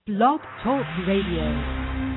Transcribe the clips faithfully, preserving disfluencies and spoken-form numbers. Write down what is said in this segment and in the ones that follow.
Blog Talk Radio.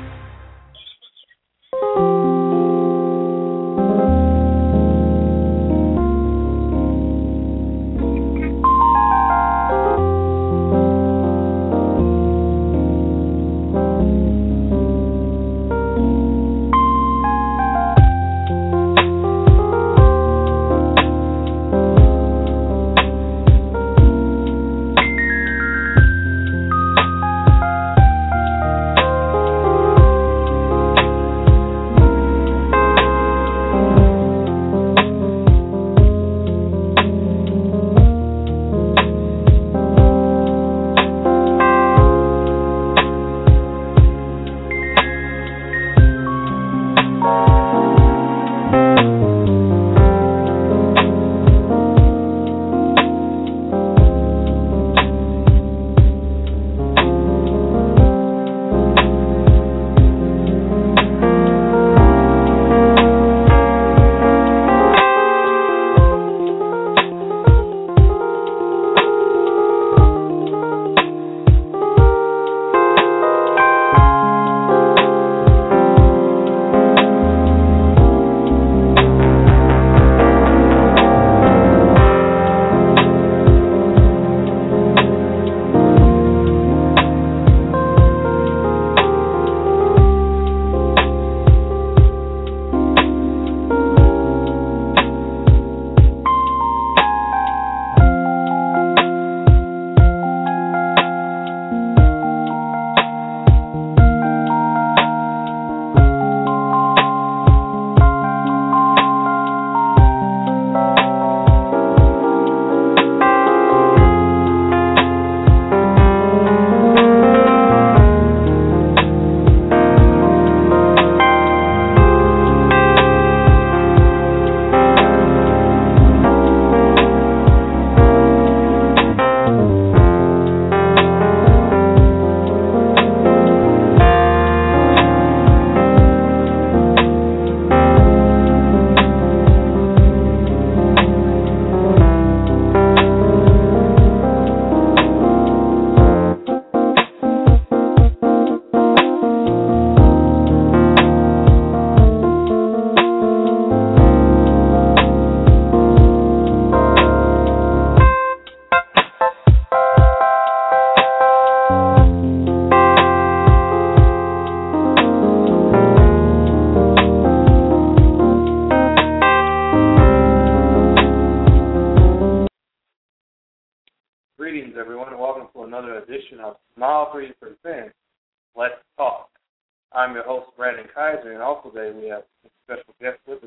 Greetings, everyone, and welcome to another edition of Smile Free Presents Let's Talk. I'm your host, Brandon Kaiser, and also today we have a special guest with us,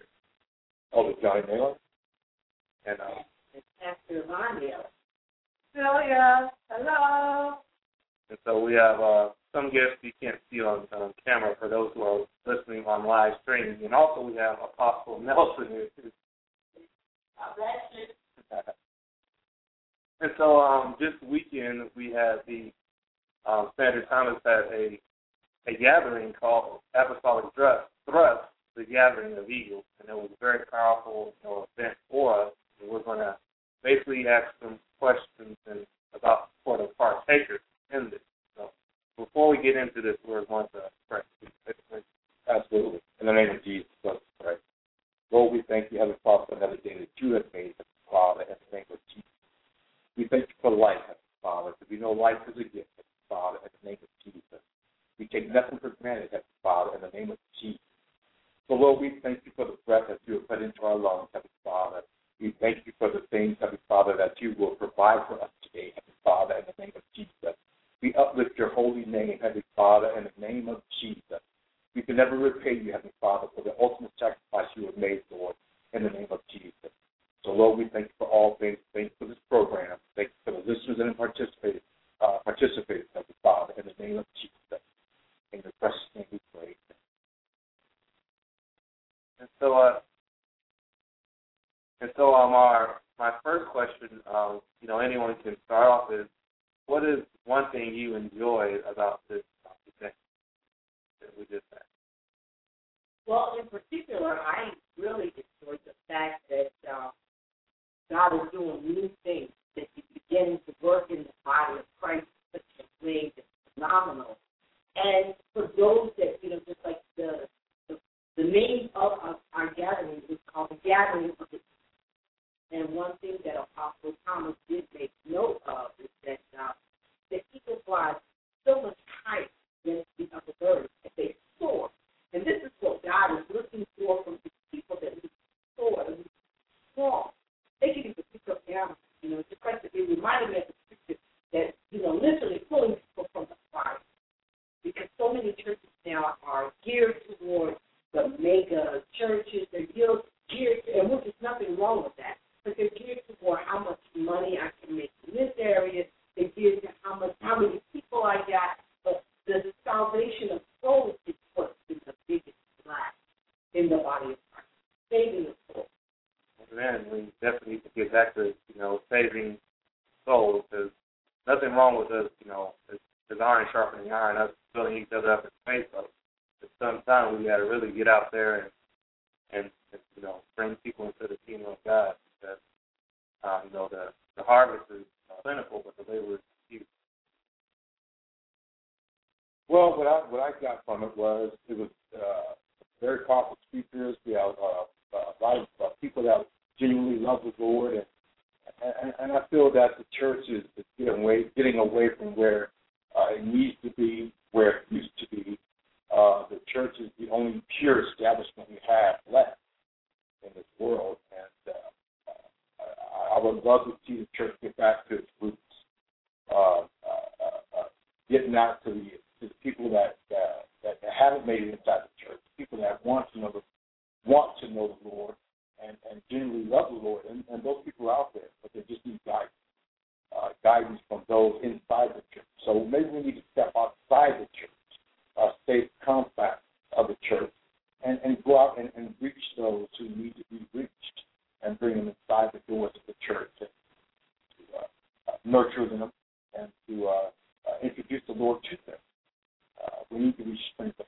Elder Johnny Naylor, and uh, it's Pastor Vanya. Hello, yeah. Hello. And so we have uh, some guests you can't see on, on camera for those who are listening on live streaming, and also we have Apostle Nelson here too. God bless you. And so um, this weekend we had the um, Standard Thomas had a a gathering called Apostolic Thrust, Thrust, the Gathering of Eagles, and it was a very powerful you know, event for us. And we're going to basically ask some questions and about for the partakers in this. So before we get into this, we're going to pray. Absolutely. In the name of Jesus, let's pray. Lord, we thank you, Heavenly Father, for another day that you have made, Heavenly Father, in the name of Jesus. We thank you for life, Heavenly Father, for we know life is a gift, Heavenly Father, in the name of Jesus. We take nothing for granted, Heavenly Father, in the name of Jesus. So, Lord, we thank you for the breath that you have put into our lungs, Heavenly Father. We thank you for the things, Heavenly Father, that you will provide for us today, Heavenly Father, in the name of Jesus. We uplift your holy name, Heavenly Father, in the name of Jesus. We can never repay you, Heavenly Father, for the ultimate sacrifice you have made, Lord, in the name of Jesus. So, Lord, we thank you for all things. Thank you for this program. Thank you for the listeners and participated, uh, participated, Heavenly Father, in the name of Jesus. In your precious name we pray. And so, uh, and so, um, our my first question, um, you know, anyone can start off is, what is one thing you enjoyed about this uh, event that we just had? Well, in particular, I really enjoyed the fact that uh, God is doing new things, that He's beginning to work in the body of Christ in such a way that phenomenal. And for those that, you know, just like the the, the name of our, our gathering is called the Gathering of the And one thing that Apostle Thomas did make note of is that uh, that people fly so much higher than the other birds that they soar. And this is what God is looking for from the people that we soar and we soar. They can even pick up down, you know, just like it reminded me of the scripture that, you know, literally pulling people from the fire. Because so many churches now are geared towards the mega churches. They're geared, geared to, and which is nothing wrong with that. But they're geared toward how much money I can make in this area. They're geared to how much, how many people I got. But the salvation of souls is what is the biggest lack in the body of Christ. Saving the soul. Man, we definitely need to get back to, you know, saving souls. There's nothing wrong with us, you know, there's iron sharpening iron, us filling each other up in the face. But at some time we got to really get out there and, and, and, you know, bring people into the kingdom of God. Because, um, you know, the, the harvest is plentiful, but the labor is few. Well, what I what I got from it was it was uh, very powerful speakers. We have uh, a lot of uh, people that genuinely love the Lord, and, and and I feel that the church is, is getting away getting away from where uh, it needs to be, where it used to be. Uh, the church is the only pure establishment we have left in this world, and uh, I, I would love to see the church get back to its roots, uh, uh, uh, getting out to the to the people that, uh, that that haven't made it inside the church, people that want to know the want to know the Lord and, and genuinely love the Lord, and, and those people are out there, but they just need guidance, uh, guidance from those inside the church. So maybe we need to step outside the church, uh, stay compact of the church, and, and go out and, and reach those who need to be reached and bring them inside the doors of the church and to uh, uh, nurture them and to uh, uh, introduce the Lord to them. Uh, we need to be strengthened.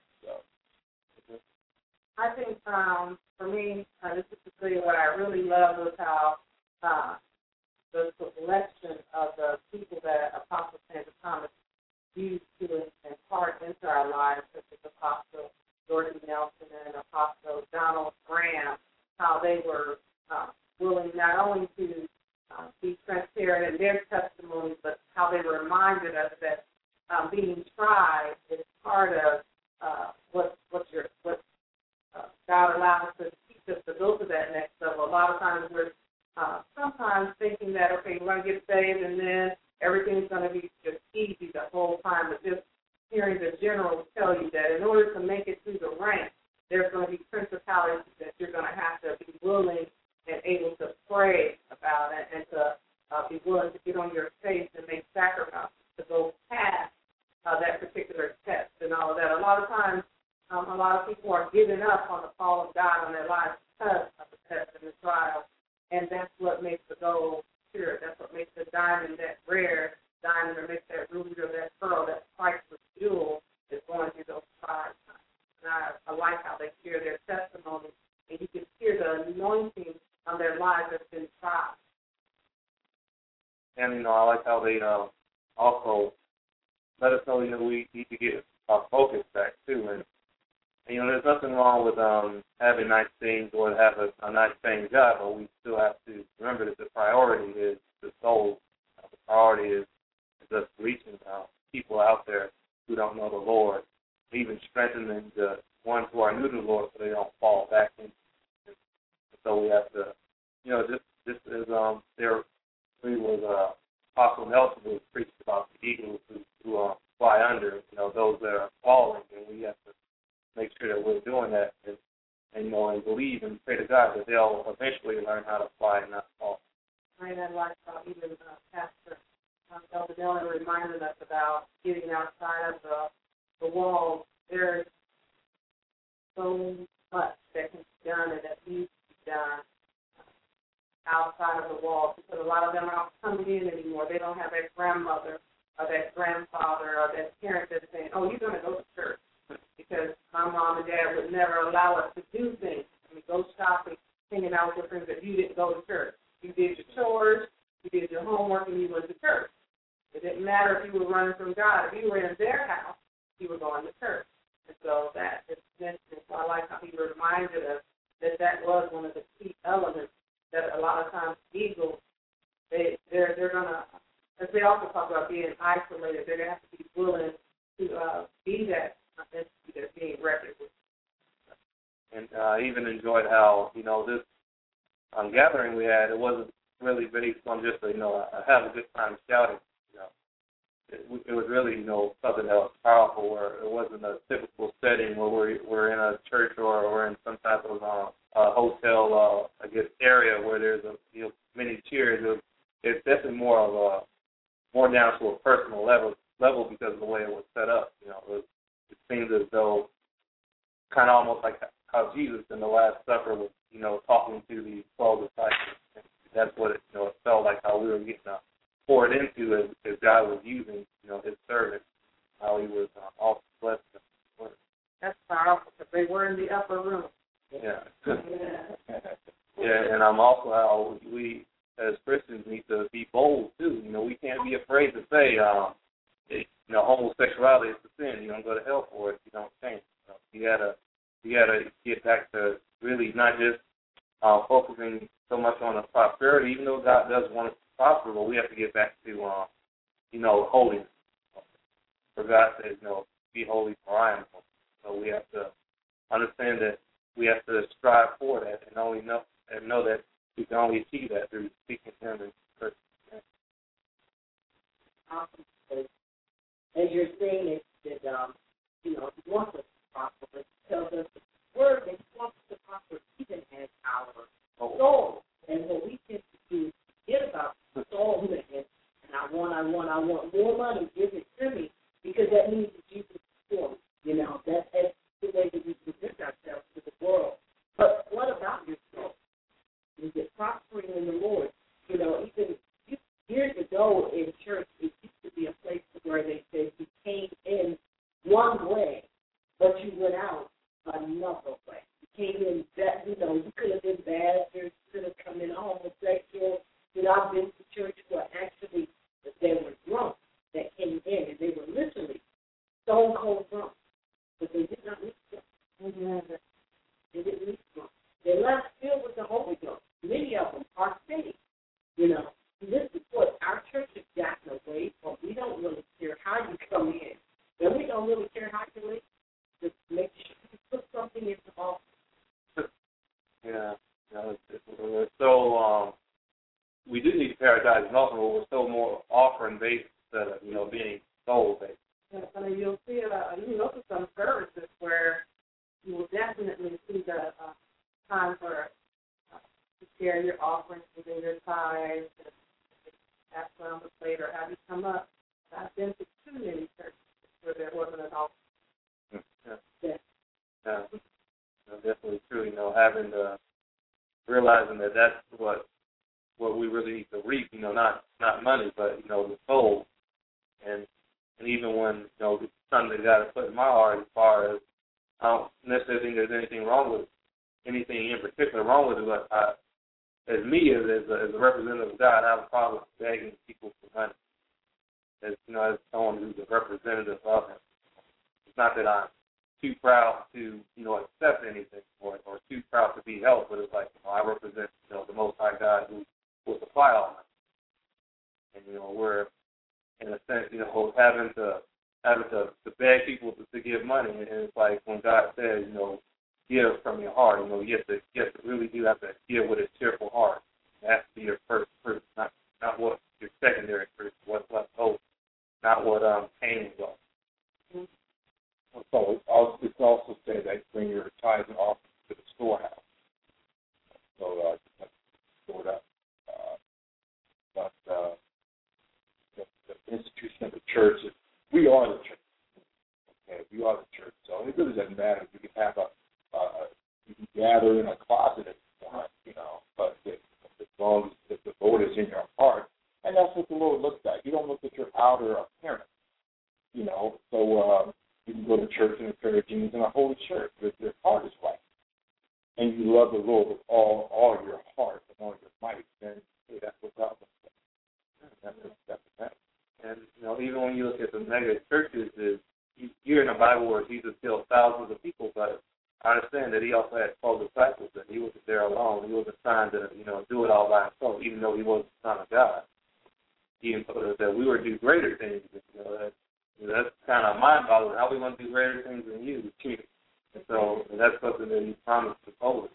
So. I think um, for me, uh, this is particularly what I really love was how uh, the selection of the people that Apostle Sandra Thomas used to impart into our lives, such as Apostle Jordan Nelson and Apostle Donald Graham, how they were uh, willing not only to uh, be transparent in their testimonies, but how they reminded us that um, being tried is part of uh, what what your what uh, God allows us to teach us to go to that next level. A lot of times we're uh, sometimes thinking that, okay, we're going to get saved and then everything's going to be just easy the whole time, but just hearing the general tell you that in order to make it through the ranks, there's going to be principalities that you're going to have to be willing and able to pray about it and to uh, be willing to get on your face and make sacrifices to go past uh, that particular test and all of that. A lot of times, um, a lot of people are giving up on the call of God on their lives because of the test and the trial, and that's what makes the gold pure. That's what makes the diamond that rare diamond, or makes that ruby or that pearl, that priceless jewel is going through those trials. And I, I like how they share their testimony, and you can hear the anointing on their lives that's been tried. And, you know, I like how they uh, also let us know, you know, we need to get our focus back, too. And, and you know, there's nothing wrong with um, having nice things or have a, a nice paying job, but we still have to remember that the priority is the soul. Uh, the priority is, is us reaching uh, people out there who don't know the Lord, even strengthening the ones who are new to the Lord so they don't fall back into it. So we have to, you know, just, just as um, there we was uh, Apostle Nelson who preached about the eagles who, who uh, fly under, you know, those that are falling, and we have to make sure that we're doing that and, and you know, and believe and pray to God that they'll eventually learn how to fly and not fall. Right, I like how even uh, Pastor um, Elder Dillon reminded us about getting outside of the, the walls. There's so much that can be done and that needs to be done outside of the walls, because a lot of them aren't coming in anymore. They don't have that grandmother or that grandfather or that parent that's saying, oh, you're going to go to church, because my mom and dad would never allow us to do things. I mean, go shopping, hanging out with friends that you didn't go to church. You did your chores, you did your homework, and you went to church. It didn't matter if you were running from God. If you were in their house, you were going to church. And so that is mentioned. So I like how he reminded us that that was one of the key elements that a lot of times eagles, they, they're, they're going to, as they also talk about being isolated, they're going to have to be willing to uh, be that entity that's being reckoned with. And uh, I even enjoyed how, you know, this um, gathering we had, it wasn't really based on just, a, you know, a have a good time shouting. You know, it, it was really, you know, something that was powerful, where it wasn't a typical setting where we're, we're in a church or we're in some type of uh, uh, hotel, uh, I guess, area where there's a, you know, many cheers. It was, it's definitely more of a, more down to a personal level, level because of the way it was set up. You know, it, was, it seemed as though kind of almost like how Jesus in the Last Supper was, you know, talking to the twelve disciples. And that's what it, you know, it felt like how we were getting uh, poured into as, as God was using, you know, his servants, how he was uh, also blessed them. That's powerful, because they were in the upper room. Yeah. Yeah. Yeah, and I'm also how we, as Christians, need to be bold, too. You know, we can't be afraid to say, um, it, you know, homosexuality is a sin. You're going to go to hell for it if you don't change. You know, you got to You got to get back to really not just uh, focusing so much on the prosperity, even though God does want us to prosper, but we have to get back to, uh, you know, holiness. For God says, you know, be holy for I am holy. So we have to understand that we have to strive for that and only know and know that we can only achieve that through speaking to him and person. Awesome. As you're saying, it that um, you know, he wants us to prosper, but he tells us the word that he wants us to prosper even as our soul. And what we tend to do is forget about the soul man. And I want, I want, I want more money, give it to me, because that means that Jesus is for me. You know, that, that's the way that we present ourselves to the world. But what about your soul? Is it prospering in the Lord? You know, even years ago in church, it used to be a place where they said you came in one way, but you went out another way. You came in that, you know, you could have been bad, you could have come in homosexual. You know, I've been to church where actually they were drunk that came in, and they were literally stone cold drunk, but they did not leave drunk. Mm-hmm. They didn't leave drunk. They left filled with the Holy Ghost. Many of them are saved, you know. This is what our church has gotten away from. We don't really care how you come in. And we don't really care how you live. Just make sure you put something in the office. Yeah. You know, it's, it's, we're so, um, we do need paradise and also we're so more offering-based instead of, you know, being soul-based. Yeah, I mean, you'll see, uh, you know, some services where you will definitely see the uh, time for uh, to share your offerings within your tithes and ask around the plate or have you come up. I've been to too many churches where there wasn't an offering. Yeah. Yeah. Yeah. You know, definitely true. You know, having the realizing that that's what what we really need to reap. You know, not not money, but you know, the soul. And and even when you know it's something that God has put in my heart, as far as I don't necessarily think there's anything wrong with anything in particular wrong with it, but I, as me as as a, as a representative of God, I have a problem with begging people for money. As you know, as someone who's a representative of Him, it's not that I'm too proud to you know accept anything for it or too proud to be helped, but it's like you know I represent you know the Most High God who will supply all my. And you know we're in a sense you know having to having to, to beg people to, to give money, and it's like when God says you know give from your heart, you know you have to you have to really do have to give with a cheerful heart. It has to be your first fruit, not not what your secondary fruit, what's left over, not what um pain was. Mm-hmm. So also, it's also said that bring your tithes and offerings to the storehouse. So uh, just have to store it up. Uh, but uh, the, the institution of the church is we are the church. Okay, we are the church. So it really doesn't matter. You can have a uh, you can gather in a closet if you want, you know, but if, as long as the Lord is in your heart, and that's what the Lord looks at. You don't look at your outer appearance, you know. So uh, you can go to church in a pair of jeans and a holy shirt, but if your heart is right, and you love the Lord with all all your heart and all your might, then hey, that's what God looks at. That's what, that's what matters. And, you know, even when you look at the mega churches, is you hear in the Bible where Jesus healed thousands of people, but I understand that he also had twelve disciples, and he wasn't there alone. He wasn't trying to, you know, do it all by himself, even though he was the Son of God. He told us that we were to do greater things. You know, that, you know, that's kind of mind-boggling. How we want to do greater things than you? And so and that's something that he promised to Poland.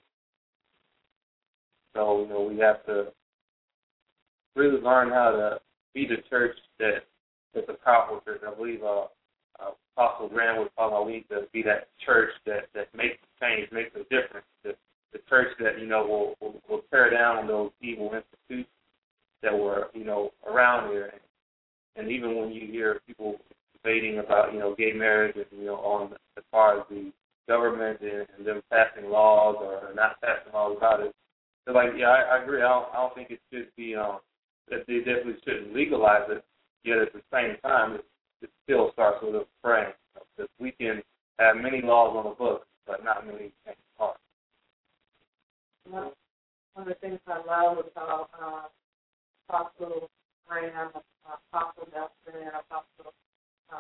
So, you know, we have to really learn how to be the church that is a powerful church. I believe uh, uh, Apostle Graham was talking about we need to be that church that, that makes a change, makes a difference. The, the church that, you know, will, will, will tear down those evil institutions that were, you know, around here. And, and even when you hear people debating about, you know, gay marriage and, you know, on as far as the government and, and them passing laws or not passing laws about it, they're like, yeah, I, I agree. I don't, I don't think it should be, um, that they definitely shouldn't legalize it, yet at the same time, it, it still starts with a praying. Because we can have many laws on the books, but not many things are. One of the things I love was how uh, Apostle Graham, Apostle Nelson, and Apostle uh,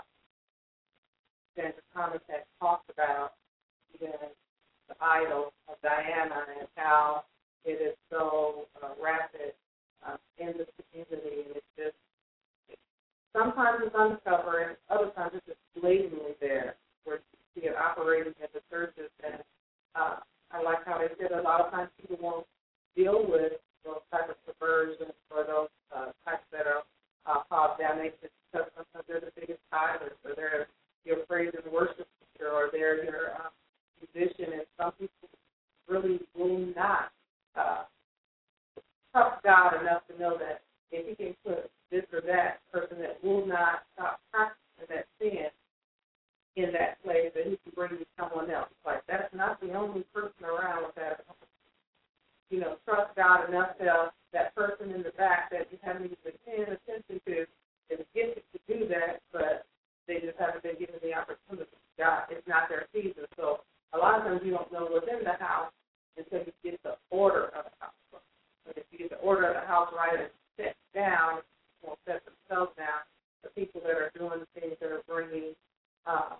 Sandra Thomas had talked about even the idol of Diana and how it is so uh, rapid uh, in the community, and it's just it, sometimes it's undercover, and other times it's just blatantly there, where you see it operating in the churches. And uh, I like how they said a lot of times people won't deal with those type of perversions or those uh, types that are uh, called damnation because sometimes they're the biggest tithers, or they're your praise and worship teacher, or they're your uh, musician, and some people really will not uh, trust God enough to know that if he can put this or that person that will not stop practicing that sin in that place, that he can bring you someone else. Like, that's not the only person around with that. You know, trust God enough to that person in the back that you haven't even been paying attention to is gifted to do that, but they just haven't been given the opportunity. God, it's not their season. So a lot of times you don't know what's in the house until you get the order of the house. But if you get the order of the house right and set down, won't set themselves down, the people that are doing things that are bringing uh,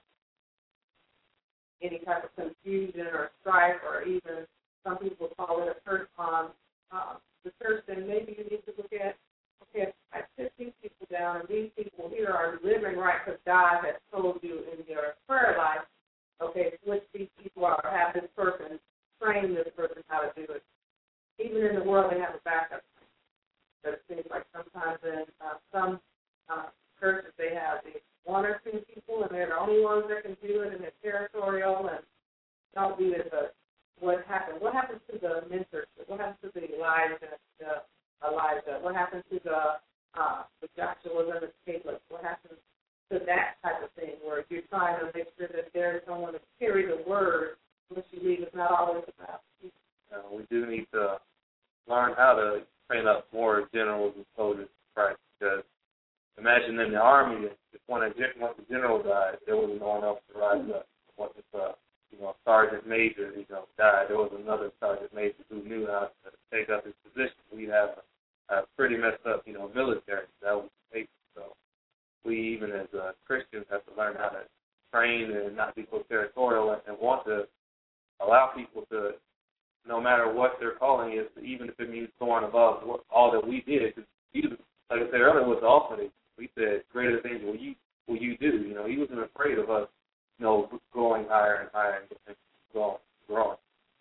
any type of confusion or strife, or even some people call it a curse on uh, the church, then maybe you need to look at, okay, I sit these people down, and these people here are living right because God has told you in your prayer life, okay, switch these people out, or have this person, train this person how to do it. Even in the world, they have a backup. But it seems like sometimes in uh, some uh, churches, they have the one or two people, and they're the only ones that can do it, and they're territorial and don't do it. But what happened? What happened to the mentorship? What happened to the Elijah, the Elijah? What happened to the uh, the Joshua and the Caleb? What happened to that type of thing, where you're trying to make sure that there is someone to carry the word once you leave? It's not always about you. Uh, we do need to learn how to train up more generals and soldiers in Christ, because imagine in the army, if when a, once the general died, there was no one else to rise up. Once a you know, sergeant major, you know, died, there was another sergeant major who knew how to take up his position. We have a, a pretty messed up, you know, military. That was the case. So we, even as uh, Christians, have to learn how to train and not be so territorial, and, and want to allow people to, no matter what their calling is, even if it means going above what, all that we did. Because Jesus, like I said earlier, was the ultimate. We said, greater things will you will you do. You know, he wasn't afraid of us, you know, going higher and higher and growing. growing.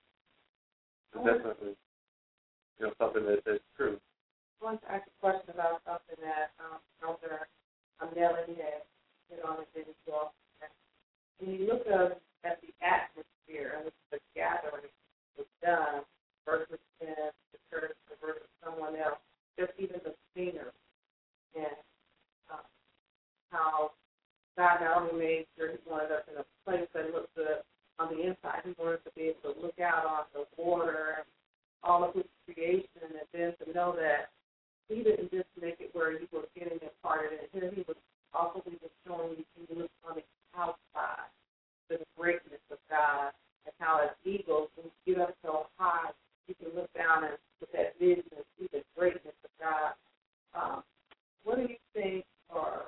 So oh. Definitely, you know, something that, that's true. I want to ask a question about something that um, Elder Melanie had hit on it as well. When you look at, at the atmosphere in which the gathering was done versus in the church versus someone else, just even the scenery, and uh, how God not only made sure he wanted us in a place that looked good on the inside, he wanted us to be able to look out on the water and all of his creation, and then to know that he didn't just make it where you were getting imparted in him, he was also even showing you can look on the outside, the greatness of God, and how as eagles, when you get up so high, you can look down and with that vision and see the greatness of God. Um, what do you think, or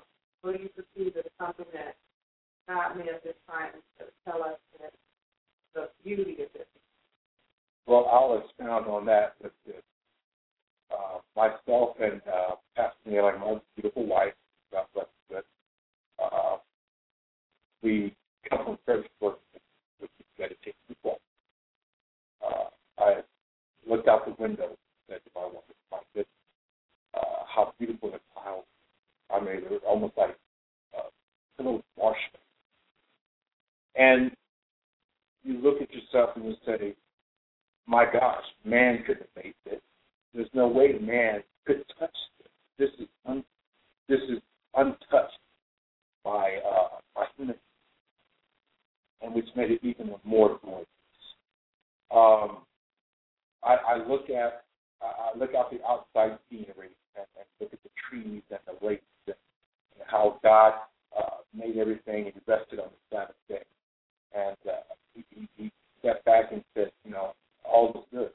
God may have been trying to tell us that the beauty of it. Well, I'll expound on that with this. Uh, myself and uh, Pastor Neil, my beautiful wife, God bless her, uh, we come from Fredericksburg, which is meditation before. Uh, I looked out the window and said to my wife, my goodness, uh, how beautiful the clouds. I mean, it was almost like uh, a little marshmallow. And you look at yourself and you say, my gosh, man could have made this. There's no way man could touch this. This is un, this is untouched by uh, by human, and which made it even more gorgeous. Um, I, I look at I look out the outside scenery and, and look at the trees and the lakes and, and how God uh, made everything and rested on the Sabbath day, and uh, he, he, he stepped back and said, you know, all is good.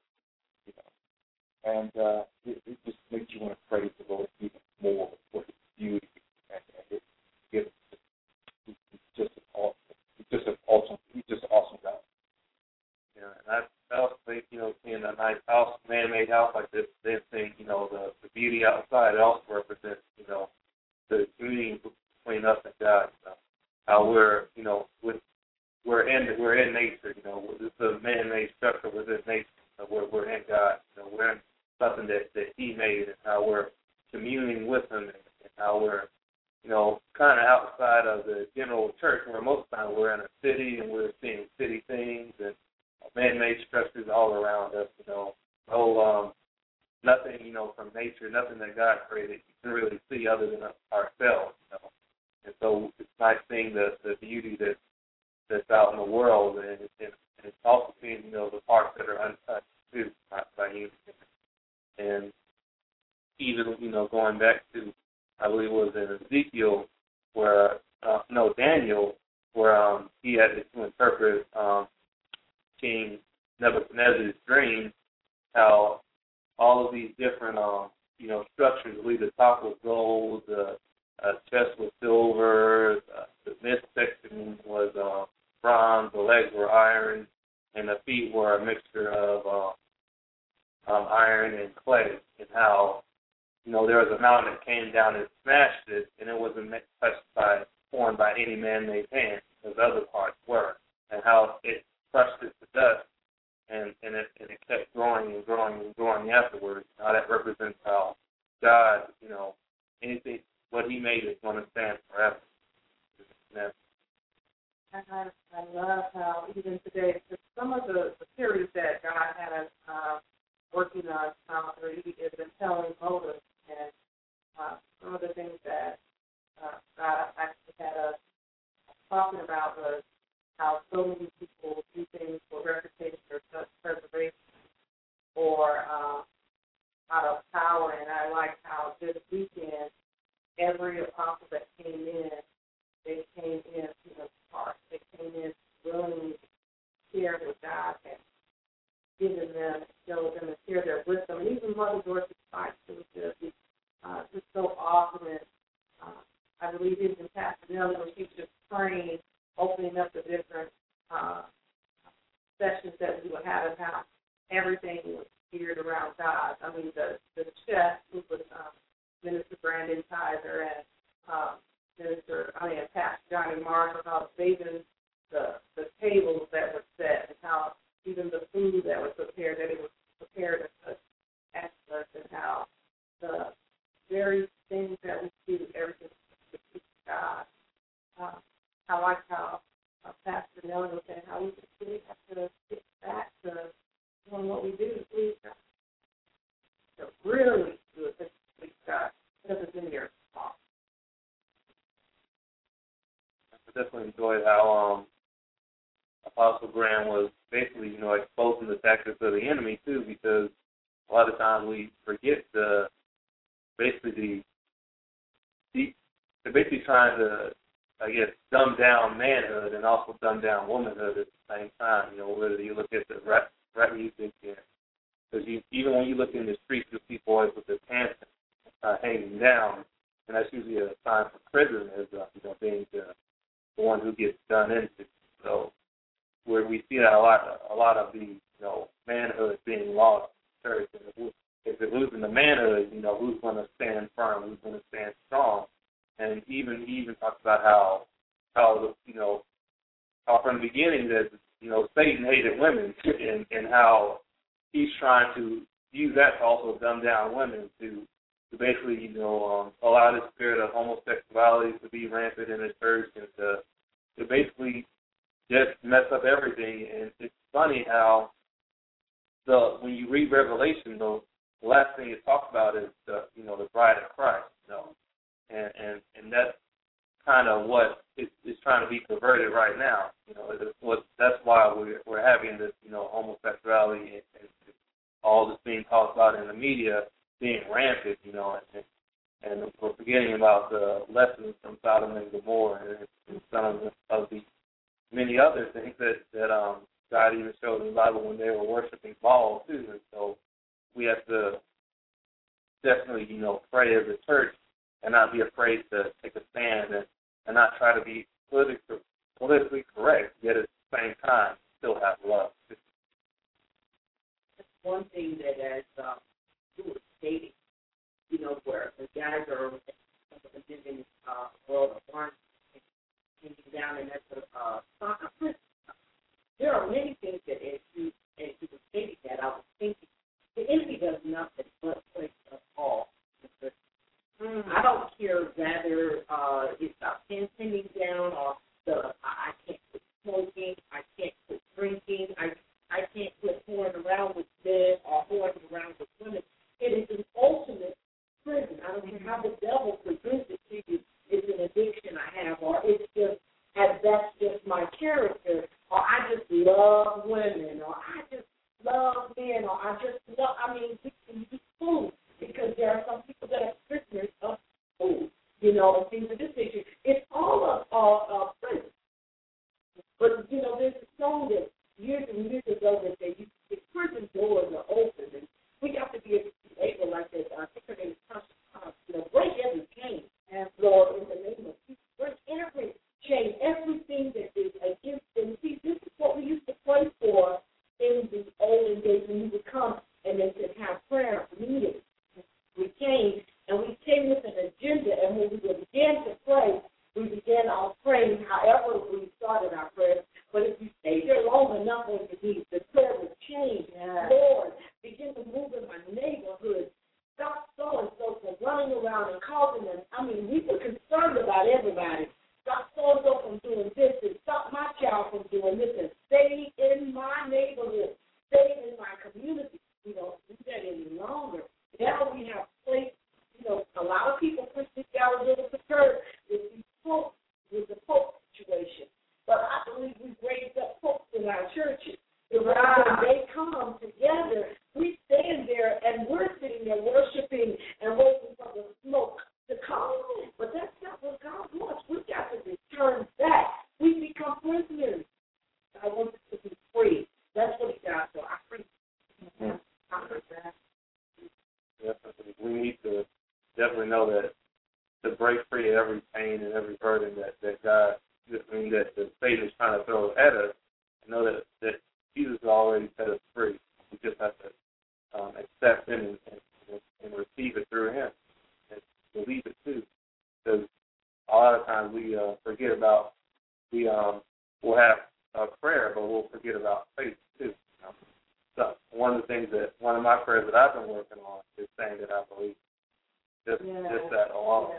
And uh, it, it just makes you want to praise the Lord even more for His beauty, and, and it gives. It's just an awesome. It's just an awesome. He's just an awesome God. Yeah, and I, I also think, you know, seeing a nice house, man-made house like this, then seeing, you know, the, the beauty outside, it also represents, you know, the community between us and God. You know, how we're, you know, with we're in we're in nature. You know, it's a man-made structure within nature. So we're we're in God. You know, we're in something that, that He made, and how we're communing with Him, and, and how we're, you know, kind of outside of the general church, where most of the time we're in a city and we're seeing city things and man-made structures all around us. You know, no um, nothing, you know, from nature, nothing that God created you can really see other than ourselves. You know, and so it's nice seeing the the beauty that that's out in the world, and, and, and it's also seeing, you know, the parts that are untouched too, by, by humans. And even, you know, going back to, I believe it was in Ezekiel, where, uh, no, Daniel, where um, he had to interpret um, King Nebuchadnezzar's dream, how all of these different, um, you know, structures, I believe the top was gold, the uh, chest was silver, uh, the midsection was uh, bronze, the legs were iron, and the feet were a mixture of uh, Um, iron and clay, and how, you know, there was a mountain that came down and smashed it, and it wasn't touched by, formed by any man-made hand, as other parts were, and how it crushed it to dust, and, and, it, and it kept growing and growing and growing afterwards. How that represents how God, you know, anything, what He made is going to stand forever. And I, I love how even today, some of the, the theories that God had us uh, working on Psalm three has been telling Moses, and uh, some of the things that uh, God actually had us talking about was how so many people do things for reputation or preservation or uh, out of power. And I like how this weekend every apostle that came in, they came in to the heart. They came in willingly to share with God and giving them, show them, and share their wisdom. And even Mother Dorothy's fight, it was just, uh, just so awesome. And uh, I believe even Pastor Nellie, when she was just praying, opening up the different uh, sessions that we would have, and how everything was geared around God. I mean, the, the chef, who was um, Minister Brandon Kaiser, and um, Minister, I mean, Pastor Johnny Marshall, how saving the, the tables that were set, and how even the food that was prepared, that it was prepared in such excellence, and how the very things that we do, everything to keep God. Uh, I like how uh, Pastor Nellie was saying how we just really have to get back to doing what we do to please God. To really do it to please God, because it's in your heart. I definitely enjoyed how um, Apostle Graham was basically, you know, exposing the tactics of the enemy too, because a lot of times we forget the basically the they're basically trying to, I guess, dumb down manhood and also dumb down womanhood at the same time. You know, whether you look at the rap, rap music, because you, even when you look in the streets, you'll see boys with their pants uh, hanging down, and that's usually a sign for prison, as uh, you know, being uh, the one who gets done into. So where we see that a lot, a lot of the, you know, manhood being lost in the church. And if they're losing the manhood, you know, who's going to stand firm? Who's going to stand strong? And even he even talks about how, how you know, how from the beginning that, you know, Satan hated women, and, and how he's trying to use that to also dumb down women to, to basically, you know, um, allow the spirit of homosexuality to be rampant in the church and to, to basically just mess up everything. And it's funny how the when you read Revelation, though, the last thing it talks about is the, you know, the bride of Christ, you know, and and, and that's kind of what is, is trying to be perverted right now. You know, it's what that's why we're we're having this, you know, homosexuality and, and all this being talked about in the media being rampant, you know, and, and we're forgetting about the lessons from Sodom and Gomorrah and, and some of the, of the many other things that that um God even showed in the Bible when they were worshiping Baal too. And so we have to definitely, you know, pray as a church and not be afraid to take a stand and, and not try to be politically, politically correct, yet at the same time still have love. That's one thing that as um, you were stating, you know, where the guys are living in the uh, world of orange and down in that sort of uh, there are many things that as you, as you were stating that, I was thinking, the enemy does nothing but place us all. Mm. I don't care whether uh, it's about ten pennies down or the I can't quit smoking, I can't quit drinking, I I can't quit whoring around with men or whoring around with women. It is an ultimate prison. I don't care how the devil presents it to you. It's an addiction I have, or it's just as that's just my character, or I just love women, or I just love men, or I just love. I mean, we can be food because there are some people that are prisoners of food, you know, and things of this nature. It's all of uh, uh, prison. But, you know, there's a song that years and years ago that they used to say, prison doors are open, and we got to be able, like that, I think her name is Tasha Cobbs, you know, break every chain, and Lord, in the name of Jesus, break every chain, everything that is against them. See, this is what we used to pray for in the olden days when we would come and they could have prayer meetings. We came, and we came with an agenda, and when we began to pray, we began our praying however we started our prayers. But if you stay there long enough on your knees, the prayer will change. Yeah. Lord, begin to move in my neighborhood. Stop so-and-so from running around and causing them. I mean, we were concerned about everybody. Stop so-and-so from doing this and stop my child from doing this and stay in my neighborhood, stay in my community. We don't do that any longer. Now we have placed, you know, a lot of people push this down a little perturbed with the Pope, with the Pope situation. But I believe we've raised up popes in our churches. So when they come together, we stand there and we're sitting there worshiping and waiting for the smoke to come. But that's not what God wants. We've got to return back. We become prisoners. I want us to be free. That's what He got. So I pray. Mm-hmm. I pray that. Definitely. We need to definitely know that to break free of every pain and every burden that, that God, I mean, that the Satan is trying to throw at us, know that, that Jesus has already set us free. We just have to um, accept Him and, and, and receive it through Him and believe it too. Because a lot of times we uh, forget about, we um, will have a prayer, but we'll forget about faith too. You know? So one of the things that, one of my prayers that I've been working on is saying that I believe. Just, yeah. just that alone.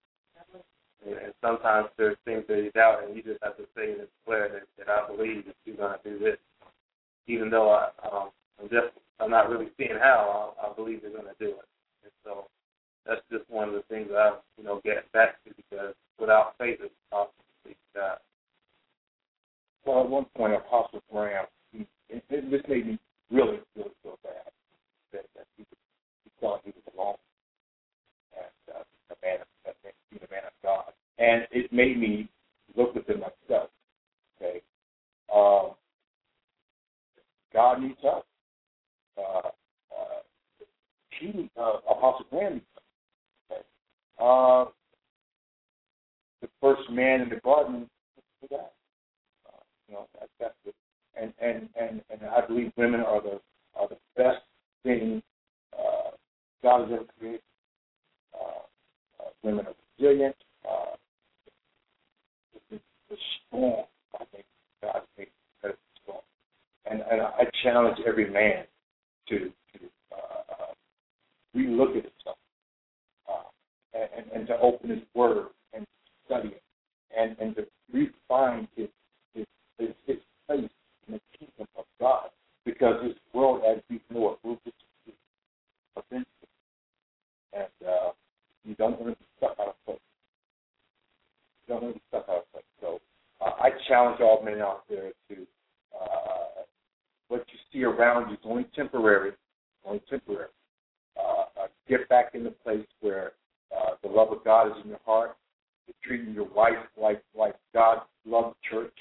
Yeah. And, and sometimes there's things that you doubt, and you just have to say and declare that, that I believe that you're going to do this. Even though I, um, I'm just, I'm not really seeing how, I, I believe you're going to do it. And so that's just one of the things that I, you know, get back to, because without faith, it's impossible to please God. Well, at one point, Apostle Graham, he, it, it, this made me really, really feel bad that, that he, he thought he was alone. And uh, a man, of, he's a man of God, and it made me look within myself. Okay, um, God needs us. Uh, uh, he, uh, Apostle Graham needs us. Okay, uh, the first man in the garden and, and, and I believe women are the are the best thing uh, God has ever created. Uh, uh, women are resilient. Uh, they're strong. I think God has made them strong. And, and I challenge every man to, to uh, uh, relook at himself uh, and, and to open his word and study it and, and to refine his, his, his, his place in the kingdom of God. Because this world, as we know it, will just be offensive. And uh, you don't want to be stuck out of place. You don't want to be stuck out of place. So uh, I challenge all men out there to uh, what you see around you is only temporary, only temporary. Uh, uh, get back in the place where uh, the love of God is in your heart. You're treating your wife like like God loved the church.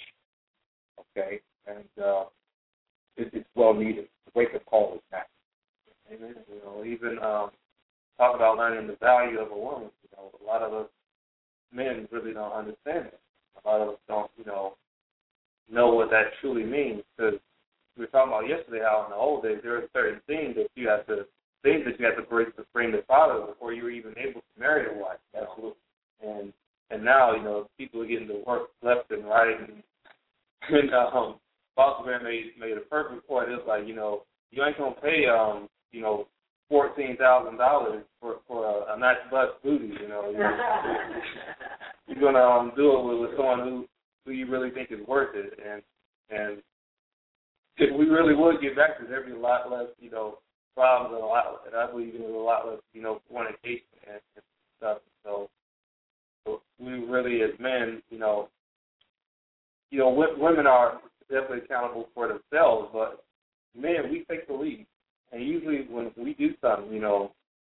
Okay, and uh, it, it's well needed. The wake-up call is back. Amen. You know, even um, talk about learning the value of a woman. You know, a lot of us men really don't understand it. A lot of us don't, you know, know what that truly means. Because we were talking about yesterday how in the old days there are certain things that you have to things that you have to bring to bring to father before you were even able to marry a wife. Absolutely. And and now, you know, people are getting to work left and right. And, and um, Boss Man made made a perfect point. It's like, you know, you ain't gonna pay um, you know, fourteen thousand dollars for for a, a nice butt booty. You know, you're, you're gonna um, do it with, with someone who who you really think is worth it. And and if we really would get back to, there'd be a lot less, you know, problems and a lot. And I believe there's a lot less, you know, fornication and, and stuff. So, so we really, as men, you know, you know, w- women are definitely accountable for themselves, but men, we take the lead. And usually when we do something, you know,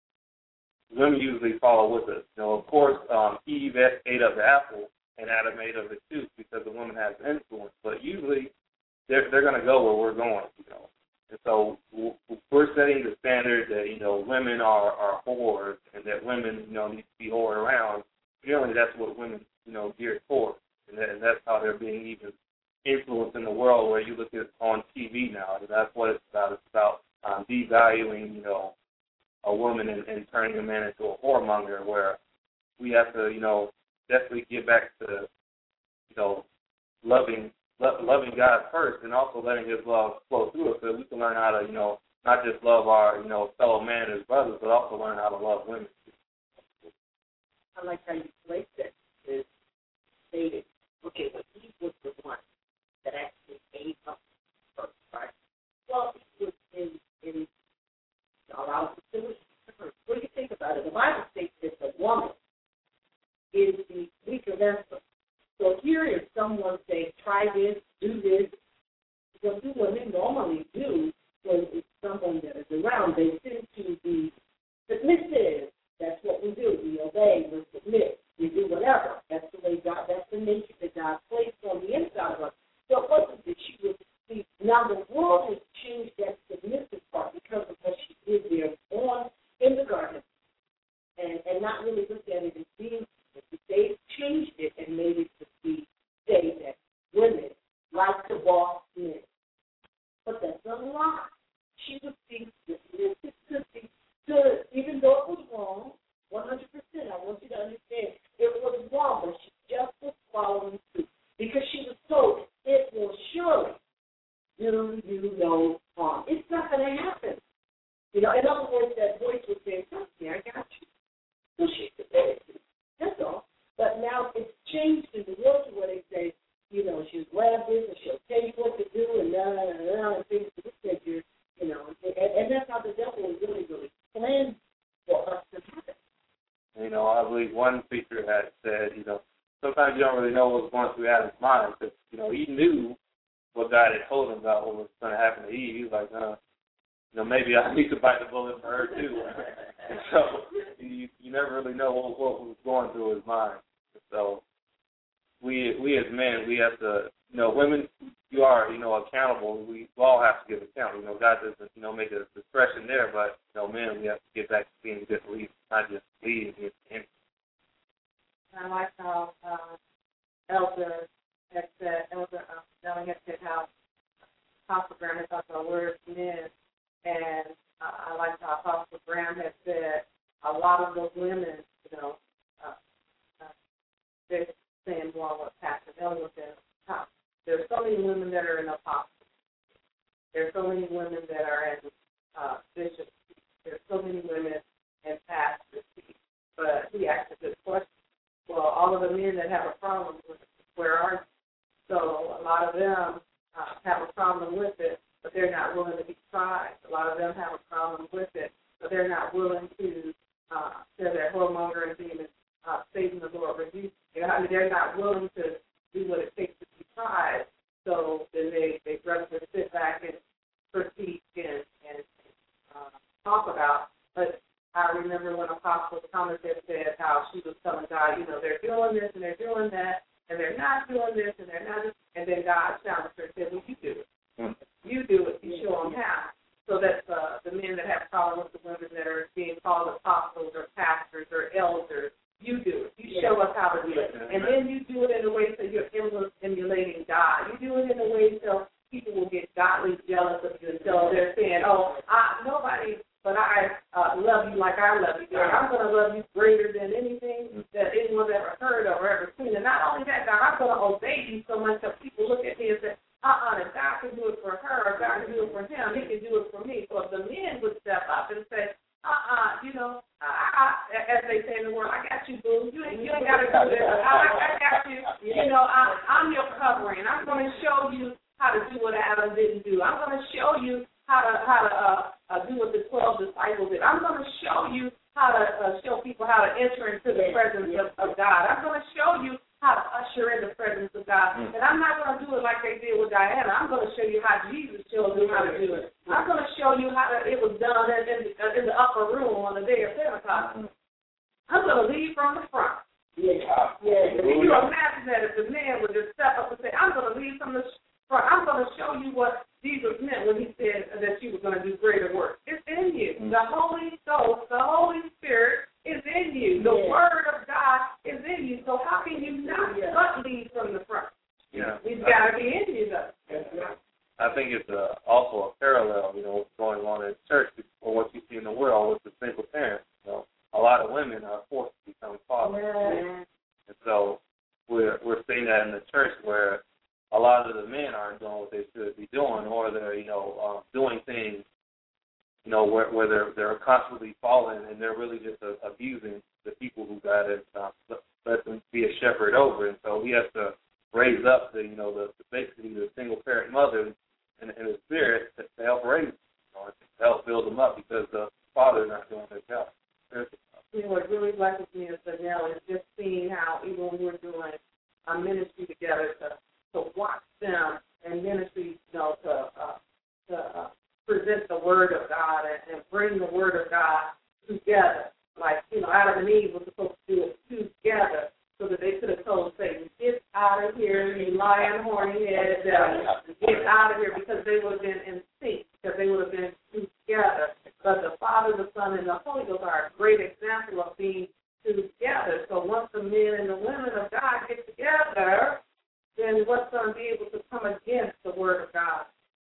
women usually follow with us. You know, of course, um, Eve ate of the apple and Adam ate of it too because the woman has influence. But usually they're they're going to go where we're going, you know. And so we're setting the standard that, you know, women are, are whores and that women, you know, need to be whored around. Generally, that's what women, you know, geared for. And, that, and that's how they're being even influenced in the world where you look at on T V now. And that's what it's about. It's about um, devaluing, you know, a woman and, and turning a man into a whoremonger, where we have to, you know, definitely get back to, you know, loving loving God first, and also letting His love flow through us, so that we can learn how to, you know, not just love our, you know, fellow man and his brothers, but also learn how to love women. I like how you placed it. Is stated, okay, but he was the one that actually gave up first, right? Well, he was in in allowed to do it. What do you think about it? The Bible states that the woman is the weaker vessel. So here is someone saying, try this, do this. What do women normally do when it's someone that is around? They tend to be submissive. That's what we do. We obey, we submit, we do whatever. That's the way God, that's the nature that God placed on the inside of us. So it wasn't that she was see. Now the world has changed that submissive part because of what she did there on in the garden, and, and not really looked at it as being. They changed it and made it to be say that women like to boss men. But that's a lie. She was being submissive to be good, even though it was wrong, one hundred percent. I want you to understand it was wrong, but she just was following through because she was told it will surely do you no harm. It's not going to happen. You know, in other words, that voice was saying, trust me, I got you. So she submitted to it. That's all. But now it's changed in the world to where they say, you know, she'll grab this and she'll tell you what to do and da da da da and things of this nature, you know. And, and that's how the devil is really, really planned for us to happen. You know, I believe one preacher had said, you know, sometimes you don't really know what's going through Adam's mind because, you know, he knew what God had told him about what was going to happen to Eve. He was like, uh, you know, maybe I need to bite the bullet for her too. And so you you never really know what, what was going through his mind. So we we as men, we have to, you know, women, you are, you know, accountable. We all have to give account. You know, God doesn't, you know, make a discretion there, but, you know, men, we have to get back to being good leaders, not just leading his him. I like how uh, Elder had said, Elder um, Nelly had said how Apostle Graham had talked about words of men, and uh, I like how Apostle Graham had said a lot of those women, you know, uh, uh, they're saying more what Pastor Ellen was saying. There's so many women that are in apostles. There's so many women that are in uh, bishop seats. There's so many women in pastor seats. But he asked a good question. Well, all of the men that have a problem with it, where are you? So a lot of them uh, have a problem with it, but they're not willing to be tried. A lot of them have a problem with it, but they're not willing to uh, share their whoremongering demons, uh, Satan the Lord rebuke. You know, I mean, they're not willing to do what it takes to be tried. So then they they rather sit back and critique and, and uh, talk about. But I remember when Apostle Thomas had said how she was telling God, you know, they're doing this and they're doing that, and they're not doing this and they're not. And then God challenged her and said, well, you do it. Mm. You do it. You show them how. So that's uh, the men that have problems with the women that are being called apostles or pastors or elders. You do it. You show us how to do it. And then you do it in a way so you're emulating God. You do it in a way so people will get godly jealous of you until they're saying, oh, I, nobody but I uh, love you like I love you. I'm going to love you greater than anything that anyone's ever heard of or ever seen. And not only that, God, I'm going to obey you so much that people look at me and say, uh-uh, if God can do it for her or God can do it for him, he can do it for me. So if the men would step up and say, uh-uh, you know, I, I, as they say in the world, I got you, boo. You ain't, you ain't got to do this. I, I got you. You know, I, I'm your covering. I'm going to show you how to do what Adam didn't do. I'm going to show you how to how to uh, uh, do what the twelve disciples did. I'm going to show you how to uh, show people how to enter into the presence of, of God. I'm going to show you how to usher in the presence of God. And I'm not going to do it like they did with Diana. I'm going to show you how Jesus showed them how to do it. I'm going to show you how to, it was done in, in, in the upper room on the day of Pentecost. I'm going to lead from the front. Yeah. Yeah. Can you imagine that if the man would just step up and say, I'm going to lead from the front. I'm going to show you what Jesus meant when he said that you were going to do greater work. It's in you. The Holy Ghost, the Holy Spirit is in you. The yeah. Word of God is in you. So how can you not yeah. but lead from the front? Yeah. It's got to be in you, though. Yeah. I think it's uh, also a parallel, you know, what's going on in church or what you see in the world with the single parents. You know, a lot of women are forced to become fathers. Yeah. And so we're we're seeing that in the church where a lot of the men aren't doing what they should be doing, or they're, you know, um, doing things, you know, where, where they're they're constantly falling and they're really just uh, abusing the people who God has uh, let them be a shepherd over. And so we have to raise up the, you know, the, the basically the single parent mothers in, in the spirit to, to help raise them, you know, to help build them up because the father's not doing their job. You know, what really blesses me is that now is just seeing how even when we're doing a ministry together to to watch them and ministry, you know, to uh, to uh, present the Word of God and, and bring the Word of God together. Like, you know, Adam and Eve were supposed to do it together so that they could have told Satan, get out of here, you lying, horny-headed devil. Get out of here, because they would have been in sync, because they would have been together. But the Father, the Son, and the Holy Ghost are a great example of being together. So once the men and the women of God get together, then what's going to be able to come against the Word of God?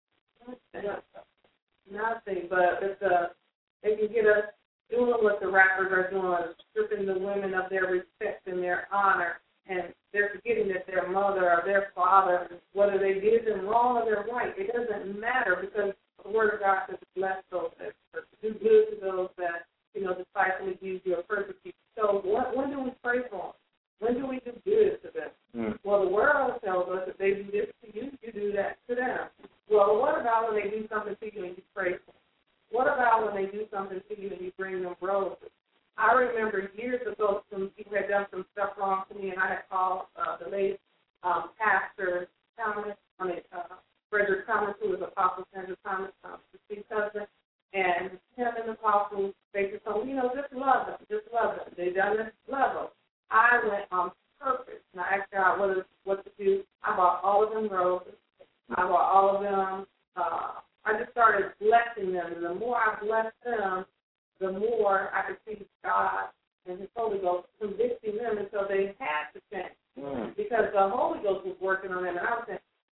Nothing. But if the, they can get us doing what the rappers are doing, stripping the women of their respect and their honor, and they're forgetting that their mother or their father, whether they did them wrong or they're right, it doesn't matter, because the Word of God says bless those that do good to those that, you know, despitefully use you or persecute. So when, when do we pray for them? When do we do good to them? Mm. Well, the world tells us if they do this to you, you do that to them. Well, what about when they do something to you and you pray for them? What about when they do something to you and you bring them roses? I remember years ago some people had done some stuff wrong to me, and I had called uh, the late um, pastor Thomas, I mean, uh, Frederick Thomas, who was Apostle Frederick Thomas, um, his husband, and him and the apostles, they just told me, you know, just love them, just love them. They done this, love them. I went on purpose, and I asked God what, is, what to do. I bought all of them roses. I bought all of them. Uh, I just started blessing them, and the more I blessed them, the more I could see God and His Holy Ghost convicting them until they had to change. Mm. Because the Holy Ghost was working on them, and I was saying,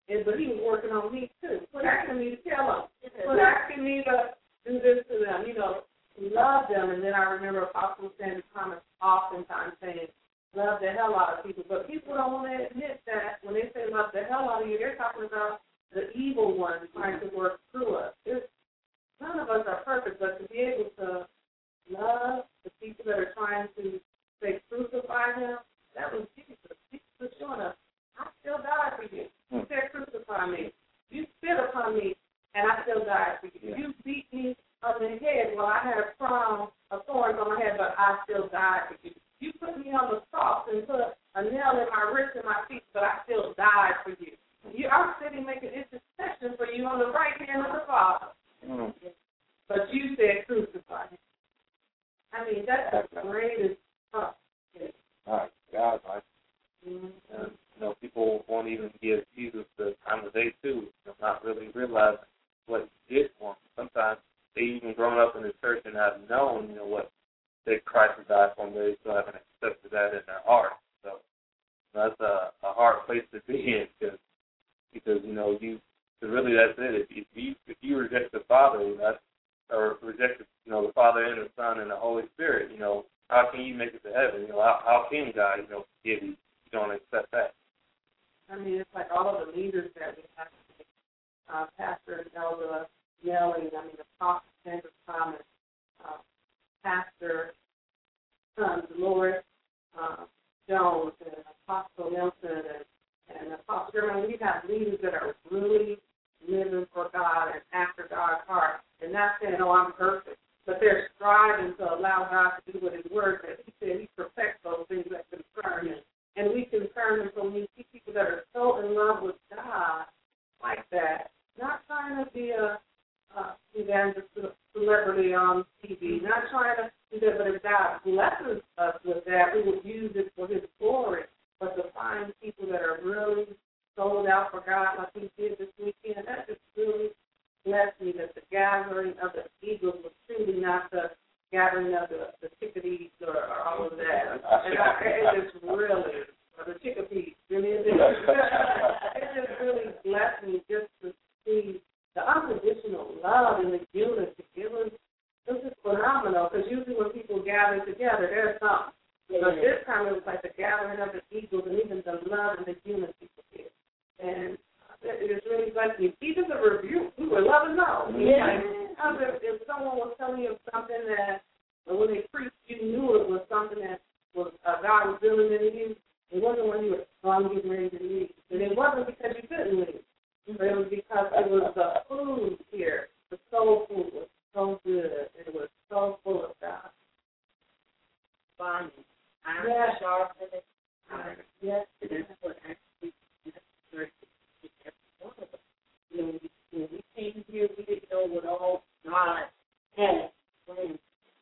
and, but he was working on me too. Quit asking me to tell them. Quit asking me to do this to them. You know, love them. And then I remember Apostle Sandy Thomas oftentimes saying, love the hell out of people. But people don't want to admit that when they say love the hell out of you, they're talking about the evil one trying to work through us. It's, none of us are perfect, but to be able to love the people that are trying to say crucify him, that was Jesus. Jesus was showing us, I still died for you. You said crucify me. You spit upon me, and I still died for you. Yeah. You beat me on the head while I had a crown of thorns on my head, but I still died for you. You put me on the cross and put a nail in my wrist and my feet, but I still died for you. You I'm sitting making intercession for you on the right hand of the Father. Mm. But you said crucify him. I mean, that's the greatest stuff. All right, God, right? Mm-hmm. And, you know, people won't even give Jesus the time of day, too. They're not really realizing what he did for them. Sometimes they even grown up in the church and have known, you know, what that Christ has died for them. They still haven't accepted that in their heart. So that's a, a hard place to be in because, because you know, you cause really that's it. If, if you if you reject the Father, that's or reject, you know, the Father and the Son and the Holy Spirit, you know, how can you make it to heaven? You know, how, how can God, you know, forgive you? You don't accept that. I mean, it's like all of the leaders that we have, uh, Pastor Elder Nelly, I mean, Apostle Sandra Thomas, uh, Pastor um, Dolores uh, Jones, and Apostle Nelson, and, and Apostle Sherman. We have leaders that are really living for God and after God's heart, and not saying, oh, I'm perfect, but they're striving to allow God to do what his word says. He said he perfects those things that concern him. And we concern him, so we see people that are so in love with God like that, not trying to be a uh, evangelist celebrity on T V, not trying to do that, but if God blesses us with that, we will use it for his glory. But to find people that are really sold out for God like we did this weekend, that just really blessed me that the gathering of the eagles was truly not the gathering of the, the chickadees or, or all of that. And I, it just really, or the chickadees, really, it just, it just really blessed me just to see the unconditional love and the unity. It was, it was just phenomenal because usually when people gather together, there's something. But this time it was like the gathering of the eagles and even the love and the unity here. And it was really blessed me. Even the review, we were loving those. Yeah. Like, if someone was telling you something that, when they preached, you knew it was something that was uh, God was dealing in you, it wasn't when you were, oh, I'm getting ready to leave. And it wasn't because you couldn't leave. But it was because it was the food here. The soul food was so good. It was so full of God. Fun. I'm yeah. sharp in it. Yes. And that's what actually necessary to every one of us. You know, when we came here, we didn't know what all God had planned.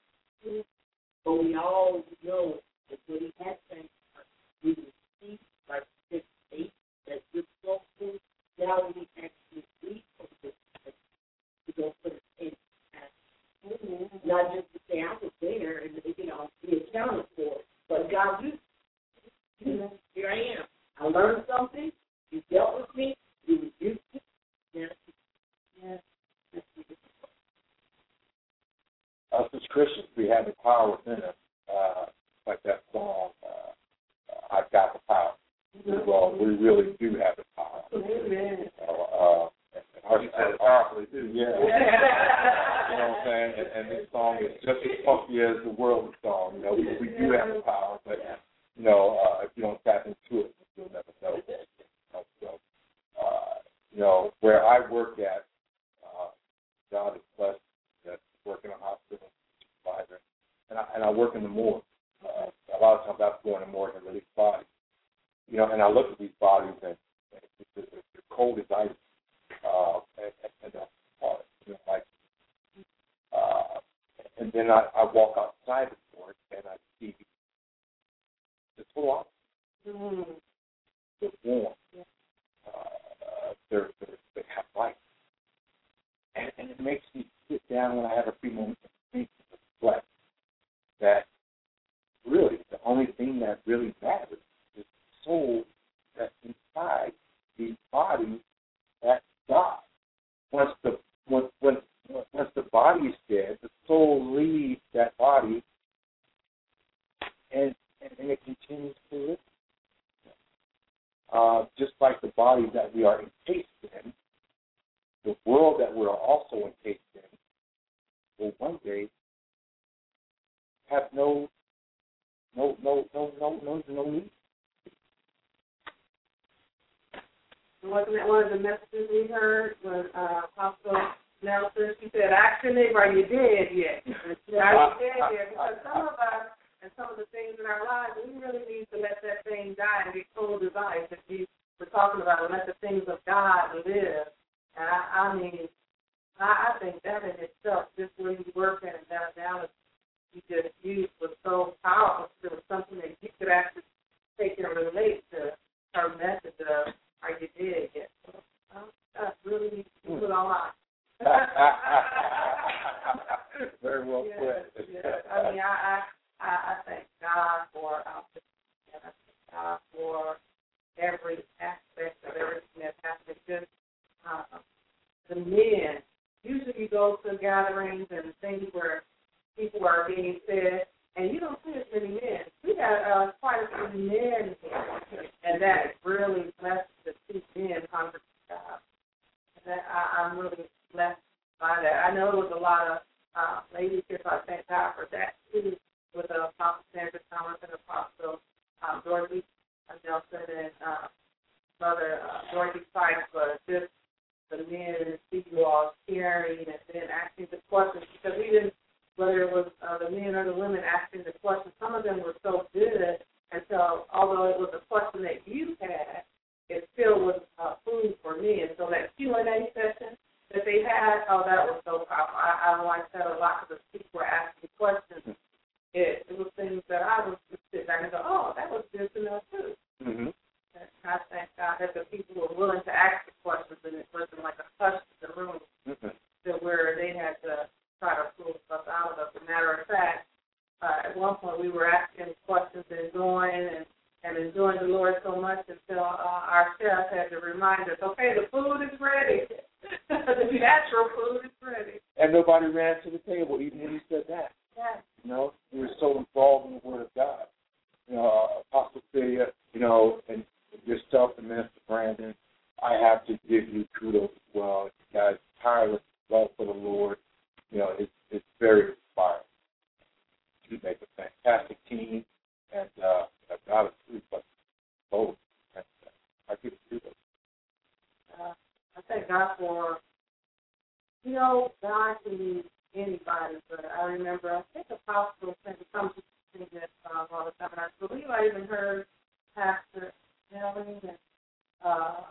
But we all know that what he had planned for us, we would see, like six, eight, that good soul food. Now we actually leave from this place to go put it in. Mm-hmm. Not just to say I was there and, you know, be accounted for it. But God, you, you know, here I am. I learned something. You dealt with me. You rebuked me. Yes. Yes. Us as Christians, we have the power within us. Uh, like that song, uh, I've got the power. Mm-hmm. Well, we really do have the power. Amen. Uh, uh, and You said it powerfully, too. Yeah. You know what I'm saying? And, and this song is just as funky as the world song. You know, we, we do have the power, but, you know, uh, if you don't tap into it, you'll never know. Uh, so, uh, you know, where I work at, uh, God is blessed that work in a hospital, supervisor, and I, and I work in the morgue. Uh, a lot of times I have to go in the morgue and release bodies. You know, and I look at these bodies and, and it's, it's, it's cold as ice. Uh, and, and the heart, you know, like, uh, and then I, I walk outside the morgue and I see it's full on. Mm-hmm. It's warm. Yeah. Uh, they're, they're, they have light. And, and it makes me sit down when I have a few moments and think and reflect that really the only thing that really matters is the soul that's inside these bodies That's God. Once the once once once the body is dead, the soul leaves that body, and and, and it continues to live. Uh, just like the body that we are encased in, the world that we're also encased in will one day have no no no no no no no need. Wasn't that one of the messages we heard when uh, Apostle Nelson, she said, ask your neighbor, are you dead yet? Are you dead yet? Because some of us and some of the things in our lives, we really need to let that thing die and get cold as ice. If we were talking about it, let the things of God live. And I, I mean, I, I think that in itself, just where you work at and that analogy you just used was so powerful. It was something that you could actually take and relate to her message of, are you dead yet? So, uh, that's really put on my Very well yeah, put. Yeah. I mean, I, I, I thank God for our and I thank God for every aspect of everything that's happening. Just uh, the men. Usually you go to gatherings and things where people are being fed, and you don't see as many men. We got uh, quite a few men here, and that really blessed to see men hungry for God. And that, I, I'm really blessed by that. I know there was a lot of uh, ladies here, so I thank God for that too, with uh, Apostle Sandra Thomas and Apostle um, Dorothy Nelson and uh, Mother uh, Dorothy Sykes, but just the men and see you all sharing and then asking the questions, because we didn't, whether it was uh, the men or the women asking the questions, some of them were so good, and so although it was a question that you had, it still was uh, food for me. And so that Q and A session that they had, oh, that was so powerful. I, I liked that a lot because people were asking questions. It, it was things that I was just sit back and go, oh, that was good to know too. Mm-hmm. And I thank God that the people were willing to ask the questions, and it wasn't like a hush in the room Mm-hmm. to where they had to try to pull stuff out of us. As a matter of fact, uh, at one point we were asking questions and enjoying and, and enjoying the Lord so much until uh, our chef had to remind us, okay, the food is ready. The natural food is ready. And nobody ran to the table even when he said that. Yeah. You know, we were so involved in the Word of God. You know, uh, Apostle Celia, you know, and yourself and Minister Brandon, I have to give you kudos as well. You guys' tireless love for the Lord, you know, it's, it's very inspiring. You make a fantastic team, and uh, God is true, but both. And, uh, I give you kudos. Uh, I thank God for, you know, God can use anybody, but I remember, I think Apostle said some people sing that song all the time, and I believe I even heard Pastor Nelly and uh,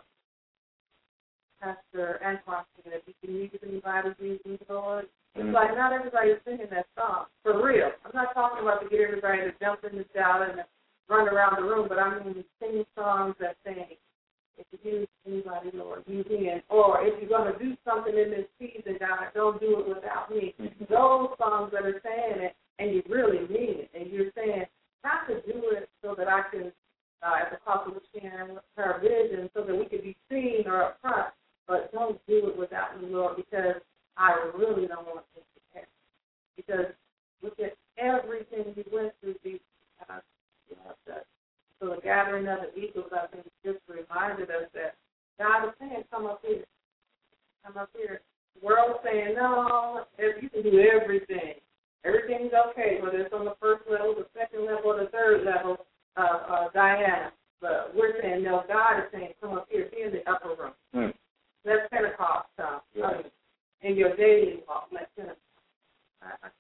Pastor Antoine singing that you can use anybody, use the Lord. It's mm-hmm. like not everybody's singing that song, for real. I'm not talking about to get everybody to jump in the shout and run around the room, but I mean singing songs that sing, if you use anybody, Lord, use me. And, or if you're going to do something in this season, God, don't do it without me. Mm-hmm. Those songs that are saying it, and you really mean it, and you're saying, not to do it so that I can, uh, as Apostle was sharing her vision, so that we can be seen or up front, but don't do it without me, Lord, because I really don't want to prepare. Because look at everything we went through these uh, you know, the, so the gathering of the eagles, I think, just reminded us that God is saying, come up here. Come up here. The world is saying, no, you can do everything. Everything's okay, whether it's on the first level, the second level, or the third level, uh, uh, Diana. But we're saying, no, God is saying, come up here, be in the upper room. Mm. That's Pentecost time. Yeah. I mean, in your daily walk, let Pentecost. I,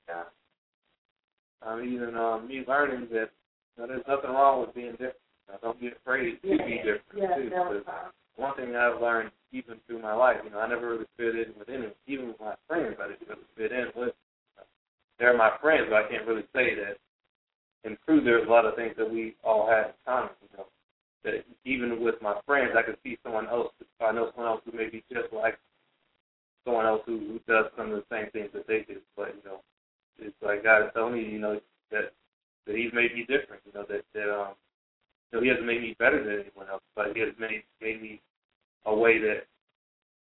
I, um, even um, me learning that you know, there's nothing wrong with being different. You know, don't be afraid to yeah. be different, yeah, too. That was one thing I've learned even through my life, you know, I never really fit in with any, even with my friends, I didn't really fit in with. They're my friends, but I can't really say that. In truth, there's a lot of things that we all had in common, you know. That even with my friends, I could see someone else. I know someone else who may be just like someone else who, who does some of the same things that they do. But you know, it's like God is telling me, you know, that that He's made me different. You know, that that um, you know, He hasn't made me better than anyone else, but He has made made me a way that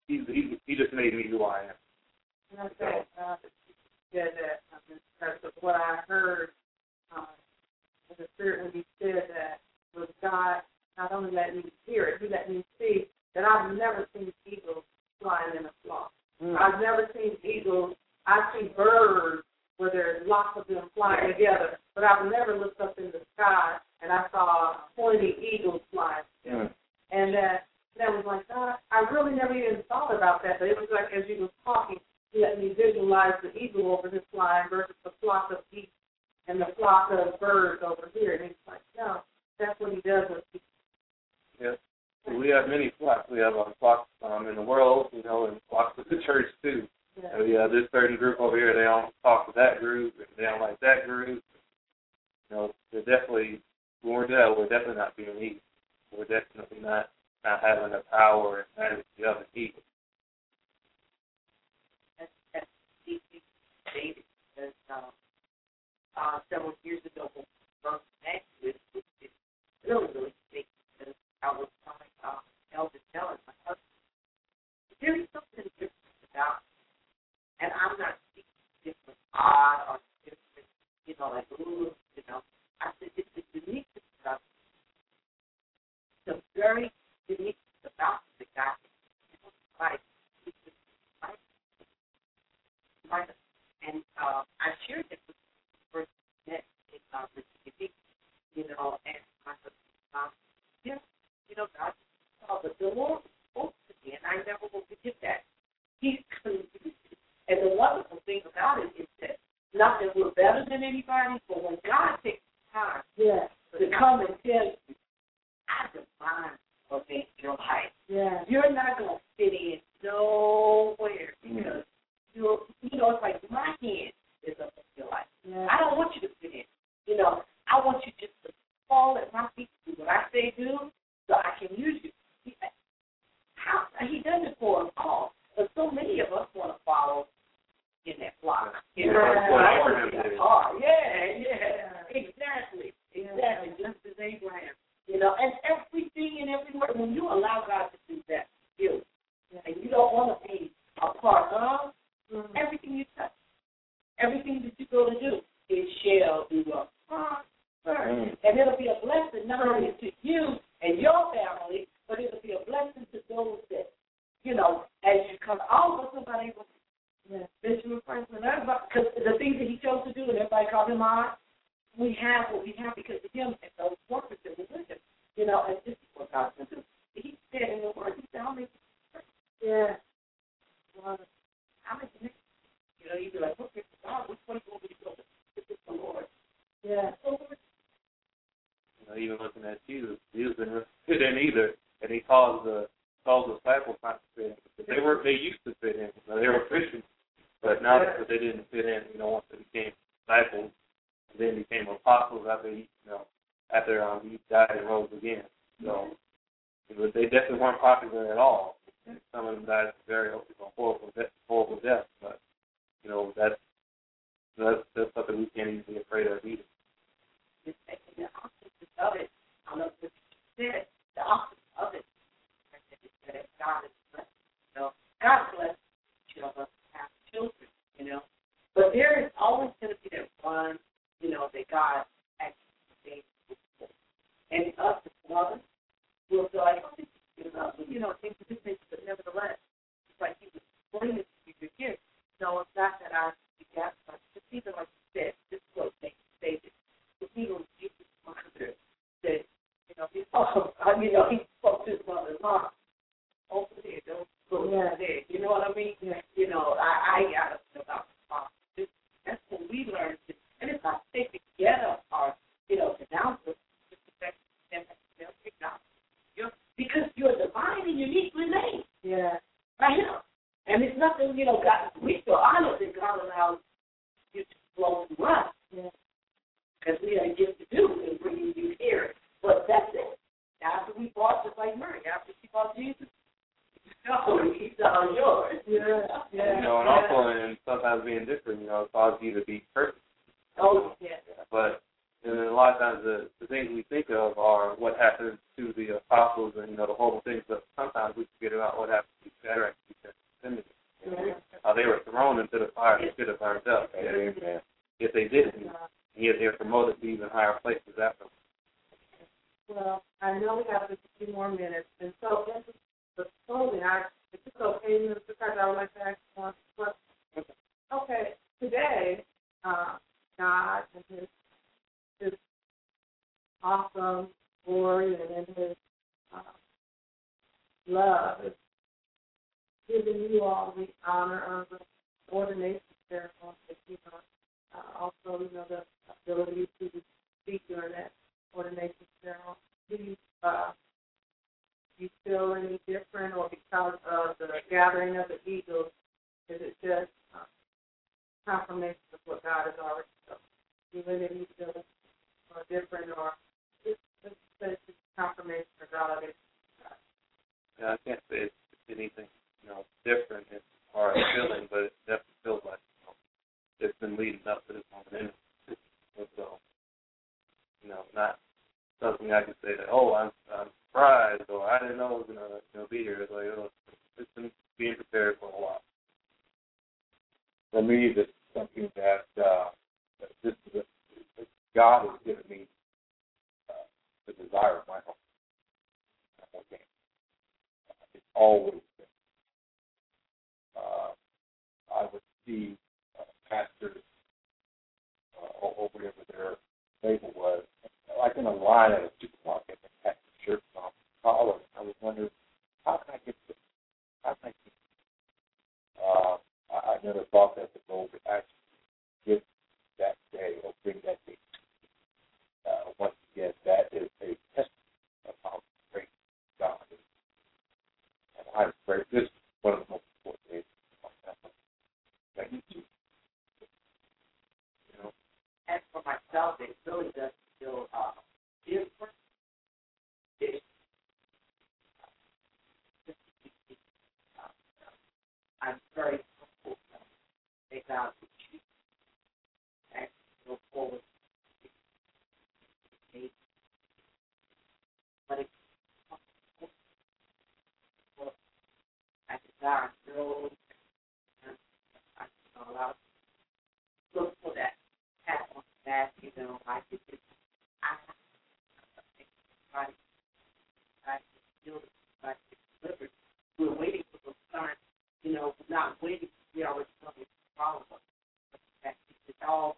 he's, he's, he just made me who I am. And I said, uh, said that um, because of what I heard um, in the spirit when he said that was God not only let me hear it, he let me see that I've never seen eagles flying in a flock. Mm. I've never seen eagles. I see birds where there's lots of them flying together, but I've never looked up in the sky and I saw twenty eagles flying together. Mm. And that that was like, God, I really never even thought about that, but it was like as you were talking, he let me visualize the eagle over this line versus the flock of geese and the flock of birds over here. And it's like, no, that's what he does with people. Yes. We have many flocks. We have um, flocks um, in the world, you know, and flocks of the church, too. Yeah. So, yeah, this certain group over here, they don't talk to that group, and they don't like that group. You know, they're definitely, when we're there, we're definitely not being evil. We're definitely not, not having the power and majesty of an eagle. That's, that's deeply stated because um, uh, several years ago, when we first met with, with this really, really big, because I was telling uh, Elder Jealous, my husband, there is something different about it. And I'm not speaking different odd or different, you know, like, ooh, you know. I said, it's the uniqueness about it. The very uniqueness about the guy. Like, and uh, I shared it with the first met in uh, the T V, you know, and I said, um, yeah, you know, God saw the Lord spoke to me, and I never will forget that. He's and the wonderful thing about it is that not that we're better than anybody, but when God takes time yeah. to come and tell you, I define what makes your life. Yeah. You're not going to fit in nowhere because you're, you know, it's like my hand is up in your life. Yeah. I don't want you to fit in. You know, I want you just to fall at my feet, do what I say do, so I can use you. He, how, he does it for us all, but so many of us want to follow in that flock. You know, I want to be a car. Yeah, yeah, exactly, exactly, just as Abraham. You know, and everything and everywhere, when you allow God to do that, you, and you don't want to be a part of mm-hmm. everything you touch, everything that you go to do, it shall do a prosper. Mm-hmm. And it'll be a blessing not only to you and your family, but it'll be a blessing to those that, you know, as you come, all of us are not able to, yeah, Bishop Franklin, because the things that he chose to do, and everybody called him on, we have what we have because of him and those workers that were with him. You know, and this is what God can do. He said in the word, he said, I'll make it. Yeah. Well, I'll make it. You know, you'd be like, okay, God, which one do you want me to go with? This is the Lord. Yeah. You know, even looking at Jesus, Jesus didn't fit in either, and he caused the caused the disciples not to fit in. But they were they used to fit in. You know, they were Christians, but now yeah. that they didn't fit in, you know, once they became disciples, and then became apostles after he, you know, after um, he died and rose again. So you know, they definitely weren't popular at all. And some of them died very you know, horrible, horrible deaths. But you know, that's that's that's something we can't even be afraid of either. Just taking the opposite of it. I love what you said. The opposite of it. That God is blessed. You know, God bless each of us to have children. You know, but there is always going to be that one. You know, that God actually made. And us as mothers will feel like, oh, this is enough. You know, things are different, but nevertheless, it's like he was bringing it to you here. No, it's not that I begat, but it's even like you said, this is what makes you say this. The people Jesus' mother said, you know, he, oh, you know, he spoke to his mother, Mom, over there, don't go yeah. there. You know what I mean? Yeah. You know, I, I got to feel about the mom. That's what we learned. And it's not safe to get up or, you know, denounce us. Because you're divine and uniquely made. Yeah. Right here. And it's nothing, you know, God, we feel honored that God allows you to flow through us. Yeah. Because we have a gift to do in bringing you here. But that's it. After we bought, just like Mary, after she bought Jesus, no, he's all yours. Yeah. Yeah. You know, and also, and sometimes being different, you know, it causes you to be perfect. Oh, yeah. But And then a lot of times the, the things we think of are what happened to the apostles and, you know, the horrible things, but sometimes we forget about what happened to Shadrach, Meshach, and Abednego. Yeah. How they were thrown into the fire and should have burned up. Amen. If they didn't, yet they were promoted to even higher places after. Well, I know we have just a few more minutes, and so in the closing, I, if it's okay, Mister Carter, I would like to ask one question. Okay, today, uh, God and His His awesome glory and in His uh, love is giving you all the honor of the ordination ceremony. You know, uh, also, you know, the ability to speak during that ordination ceremony. Do you, uh, do you feel any different, or because of the gathering of the eagles, is it just uh, confirmation of what God has already done? Do you really feel or different, or just, just, just confirmation of God already done? Yeah, I can't say it's anything, you know, different as far as feeling, but it definitely feels like, you know, it's been leading up to this moment. And so, you know, not something I can say that, oh, I'm, I'm surprised, or I didn't know it was going to, you know, be here. It's like, oh, it's been being prepared for a while. For me, this is something that uh, this is a, God has given me uh, the desire of my heart. Okay. Uh, it's always been. Uh, I would see uh, pastors uh, or whatever their label was, like in a line at a supermarket and had the shirts on, collar. I was wondering, how can I get this? How can I get this? Uh, I, I never thought that the Lord would actually give that day or bring that day. Uh, once again, that is a testament of how great God is. And I'm very, this is one of the most important days of my family. Thank you, too. You know, as for myself, it really does feel uh, different. It, uh, I'm very comfortable to take out the cheap and go forward. But it's I desire no, I allow look for that pat on the back, you know, I could just, I have to try to feel it, try to deliver it. We're waiting for those signs, you know, we're not waiting, we already know it's a problem. But it's all,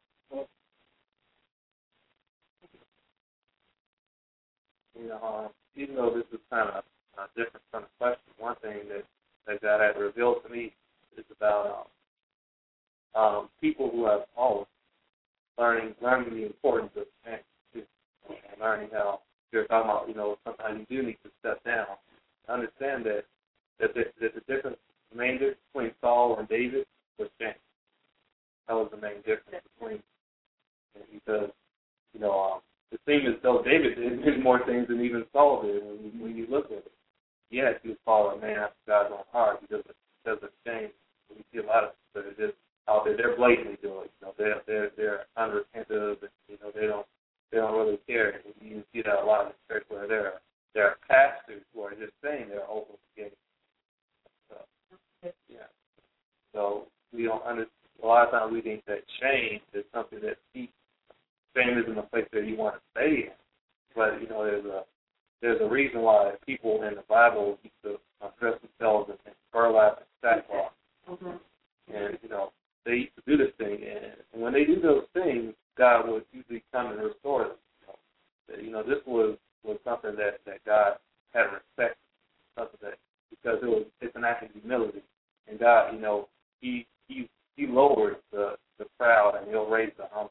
You know, um, even though this is kind of a different kind of question, one thing that, that God had revealed to me is about um, um, people who have always learning learning the importance of change, too, and learning how you're talking about, you know, sometimes you do need to step down. Understand that that the, that the difference, the main difference between Saul and David was change. That was the main difference between them, because, you know, um, it seemed as though David did more things than even Saul did when you, when you look at it. Yes, he was called a man after God's own heart because of, because of change. We see a lot of people that are just out there. They're blatantly doing it. You know, they're they're they're unrepentant, and you know they don't they don't really care. And you see that a lot in the church where there are there are pastors who are just saying they're open to getting. So, yeah. So we don't understand. A lot of times we think that change is something that keeps. Fame isn't a place that you want to stay in, but you know there's a there's a reason why people in the Bible used to dress themselves in burlap and sackcloth, mm-hmm. and you know they used to do this thing, and when they do those things, God would usually come and restore them. You know, you know this was, was something that, that God had respect, something that because it was it's an act of humility, and God, you know, he he he lowers the the proud and he'll raise the humble.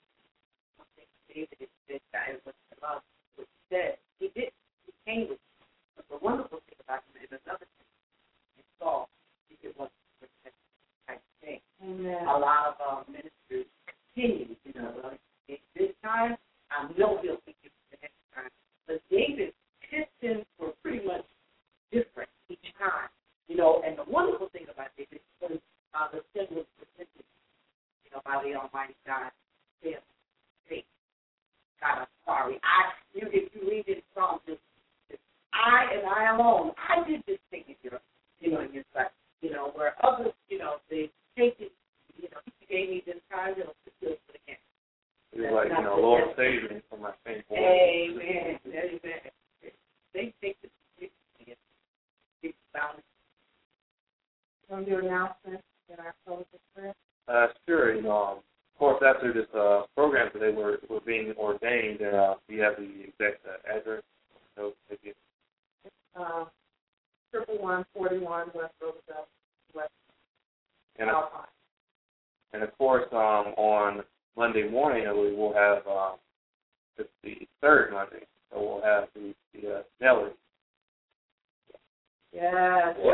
David is this guy was about what he said. He did he came with him. But the wonderful thing about him is another thing. He saw if it was a type thing. Amen. A lot of our um, ministers continue, you know, like this time, I know he'll be given the next time. But David's pistons were pretty much different each time. You know, and the wonderful thing about David was uh, the sin was presented, you know, by the Almighty God. Yeah. where others, you know, they take it, you know, he gave me this time, you know, to do it again. It's like, you know, Lord save me from my sin. Amen. Amen. They take this seriously. It's about it. Want to do announcements in our closing prayer? Uh, sure. You know, um, of course, after this uh, program today, we're, we're being ordained, and uh, we have the exact uh, address. So, if you, Uh, triple one forty one West Roosevelt, West and, uh, Alpine. and of course, um, on Monday morning, we will have um, it's the third Monday, so we'll have the, the uh, Nelly. Yes. Yeah.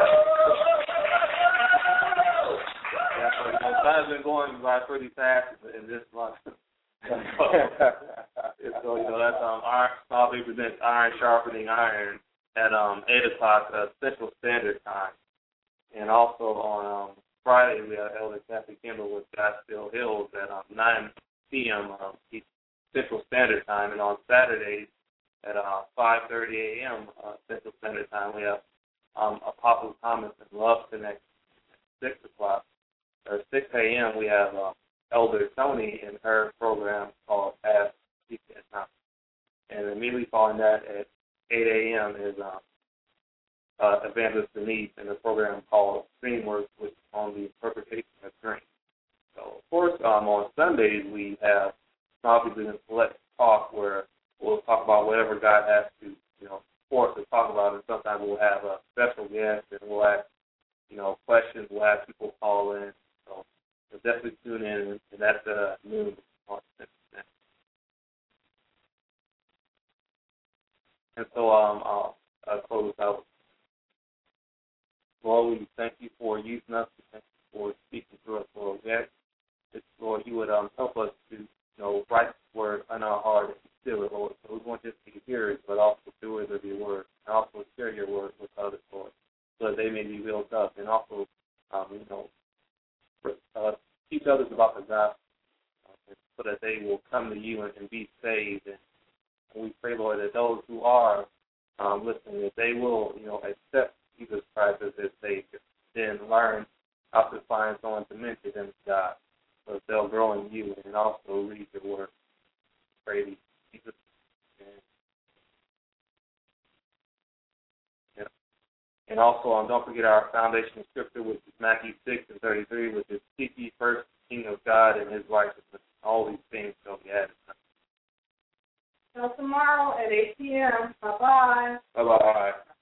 Yeah, so, you know, time's been going by pretty fast in this month. And so, you know, that's um, Iron, probably presents Iron Sharpening Iron at um, eight o'clock uh, Central Standard Time. And also on um, Friday, we have Elder Kathy Kimball with Godstill Hills at um, nine p.m. Um, Central Standard Time. And on Saturdays at uh, five thirty a.m. Uh, Central Standard Time, we have um, Apostle Thomas and Love Connect at six o'clock. Or six a.m., we have uh, Elder Tony in her program called Ask Seek and Knock. And immediately following that at eight a.m. is uh, uh, Evangelist Denise in a program called Streamworks, which is on the interpretation of dreams. So, of course, um, on Sundays we have probably the select talk where we'll talk about whatever God has to, you know, for us to talk about, and sometimes we'll have a special guest and we'll ask, you know, questions. We'll have people call in. So, so definitely tune in, and that's uh, noon on Sunday. And so um, I'll, I'll close out. Lord, we thank you for using us. We thank you for speaking to us, Lord. Yes, it's, Lord, you would um, help us to, you know, write the word in our heart and still it, Lord. So we want just to be hearers, but also doers of your word, and also share your word with others, Lord, so that they may be built up, and also, um, you know, uh, teach others about the gospel, uh, so that they will come to you and, and be saved. And, and we pray, Lord, that those who are um, listening, that they will, you know, accept Jesus Christ as their Savior, then learn how to find someone to mentor them to God, so that they'll grow in you and also read your word. Pray to Jesus. And, and also, um, don't forget our foundation scripture, which is Matthew six and thirty-three, which is seek ye first the kingdom of God and his righteousness. All these things shall be added. So tomorrow at eight p.m. Bye-bye. Bye-bye.